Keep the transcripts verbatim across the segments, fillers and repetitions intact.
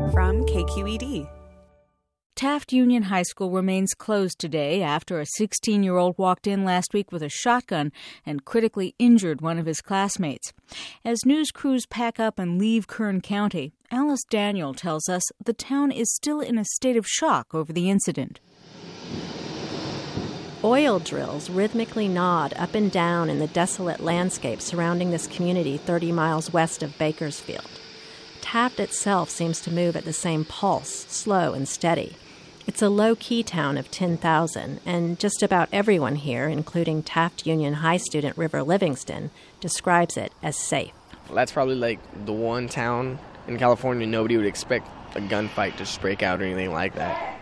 from K Q E D. Taft Union High School remains closed today after a sixteen-year-old walked in last week with a shotgun and critically injured one of his classmates. As news crews pack up and leave Kern County, Alice Daniel tells us the town is still in a state of shock over the incident. Oil drills rhythmically nod up and down in the desolate landscape surrounding this community thirty miles west of Bakersfield. Taft itself seems to move at the same pulse, slow and steady. It's a low-key town of ten thousand, and just about everyone here, including Taft Union High student River Livingston, describes it as safe. Well, that's probably like the one town in California nobody would expect a gunfight to just break out or anything like that.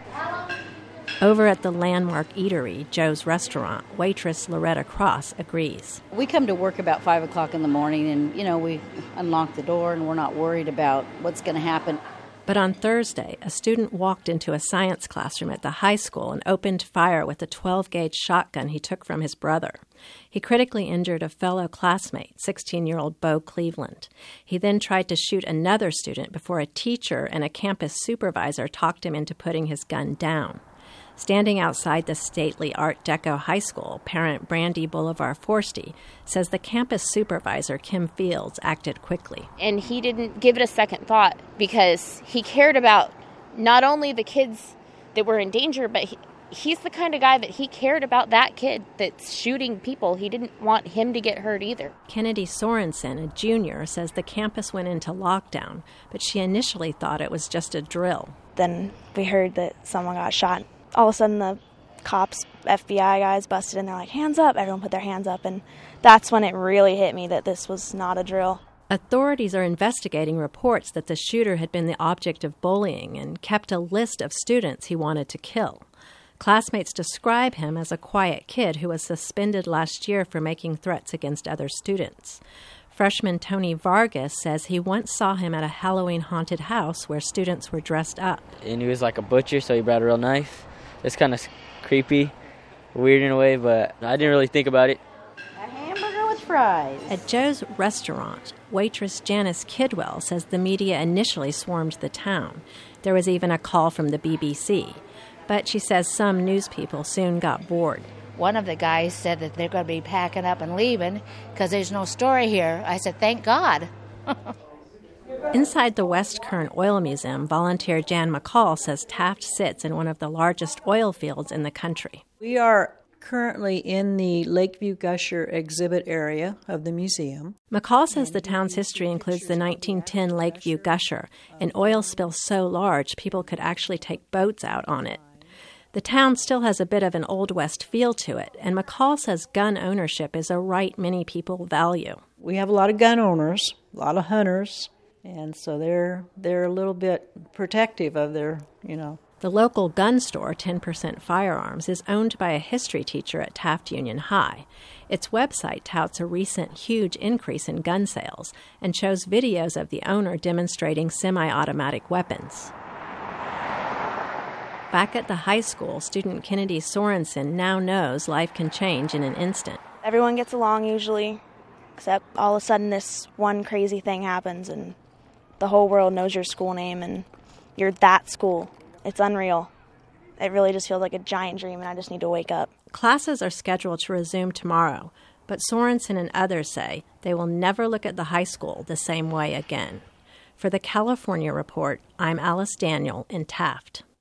Over at the landmark eatery, Joe's Restaurant, waitress Loretta Cross agrees. We come to work about five o'clock in the morning and, you know, we unlock the door and we're not worried about what's going to happen. But on Thursday, a student walked into a science classroom at the high school and opened fire with a twelve-gauge shotgun he took from his brother. He critically injured a fellow classmate, sixteen-year-old Bo Cleveland. He then tried to shoot another student before a teacher and a campus supervisor talked him into putting his gun down. Standing outside the stately Art Deco high school, parent Brandy Bolivar-Forsty says the campus supervisor, Kim Fields, acted quickly. And he didn't give it a second thought because he cared about not only the kids that were in danger, but he, he's the kind of guy that he cared about that kid that's shooting people. He didn't want him to get hurt either. Kennedy Sorensen, a junior, says the campus went into lockdown, but she initially thought it was just a drill. Then we heard that someone got shot. All of a sudden the cops, F B I guys busted in. They're like, hands up. Everyone put their hands up. And that's when it really hit me that this was not a drill. Authorities are investigating reports that the shooter had been the object of bullying and kept a list of students he wanted to kill. Classmates describe him as a quiet kid who was suspended last year for making threats against other students. Freshman Tony Vargas says he once saw him at a Halloween haunted house where students were dressed up. And he was like a butcher, so he brought a real knife. It's kind of creepy, weird in a way, but I didn't really think about it. A hamburger with fries. At Joe's Restaurant, waitress Janice Kidwell says the media initially swarmed the town. There was even a call from the B B C. But she says some news people soon got bored. One of the guys said that they're going to be packing up and leaving because there's no story here. I said, thank God. Inside the West Kern Oil Museum, volunteer Jan McCall says Taft sits in one of the largest oil fields in the country. We are currently in the Lakeview Gusher exhibit area of the museum. McCall says the town's history includes the nineteen ten Lakeview Gusher, an oil spill so large people could actually take boats out on it. The town still has a bit of an Old West feel to it, and McCall says gun ownership is a right many people value. We have a lot of gun owners, a lot of hunters, and so they're they're a little bit protective of their, you know. The local gun store, ten percent Firearms, is owned by a history teacher at Taft Union High. Its website touts a recent huge increase in gun sales and shows videos of the owner demonstrating semi-automatic weapons. Back at the high school, student Kennedy Sorensen now knows life can change in an instant. Everyone gets along usually, except all of a sudden this one crazy thing happens and the whole world knows your school name and you're that school. It's unreal. It really just feels like a giant dream and I just need to wake up. Classes are scheduled to resume tomorrow, but Sorensen and others say they will never look at the high school the same way again. For the California Report, I'm Alice Daniel in Taft.